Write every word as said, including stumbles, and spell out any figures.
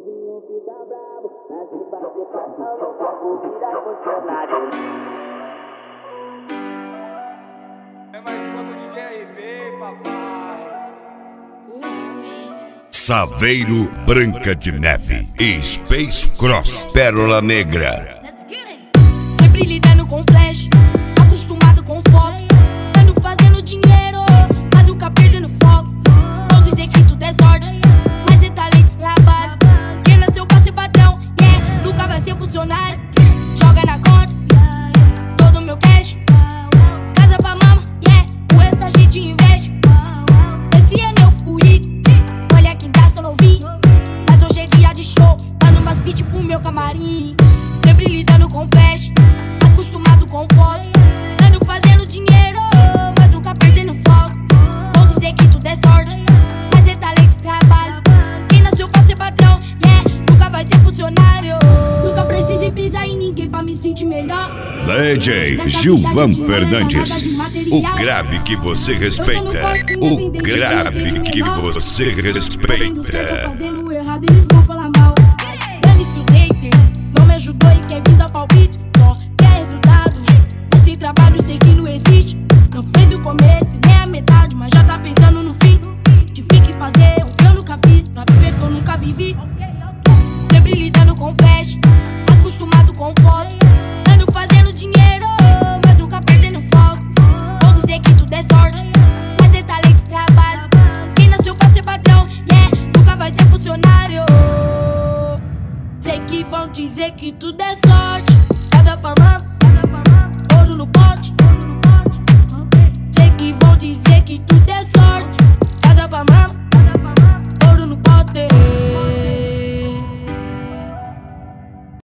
novinho fica bravo, mas se bater cartão eu vou virar funcionário. É mais uma do D J R V, papai. Saveiro, Branca de Neve e Space Cross, Pérola Negra. Sempre lidando com flash, acostumado com foto, ando fazendo dinheiro, mas nunca perdendo foco. Vou dizer que tudo é sorte, mas é talento e trabalho. Quem nasceu pra ser patrão, yeah, nunca vai ser funcionário. Joga na conta, todo meu cash, casa pra mama, yeah, o resto a gente investe. Esse ano eu fico rico, olha quem tá, sou novinho, mas hoje é dia de show, dando umas beats pro meu camarim. Sempre lidando com flash, acostumado com foto, ando fazendo dinheiro, mas nunca perdendo foco. Vou dizer que tudo é sorte, mas é talento e trabalho. Quem nasceu pra ser patrão, yeah, nunca vai ser funcionário. Nunca precisei pisar em ninguém pra me sentir melhor. D J Gilvan Fernandes, o grave que você respeita, o grave que você respeita. Fazendo errado, eles vão falar mal. Dane-se os haters, não me ajudou e quer vir dar palpite, só quer resultado. Esse trabalho sei que não existe, não fez o começo nem a metade, mas já tá pensando no fim. Tive que fazer o que eu nunca fiz, pra viver que eu nunca vivi. Sempre lidando com flash, acostumado com foto, ando fazendo dinheiro, mas nunca perdendo foco. Vou dizer que tudo é sorte, mas é talento e trabalho. Quem nasceu pra ser patrão, yeah, nunca vai ser funcionário. Sei que vão dizer que tudo é sorte, cada pra mão.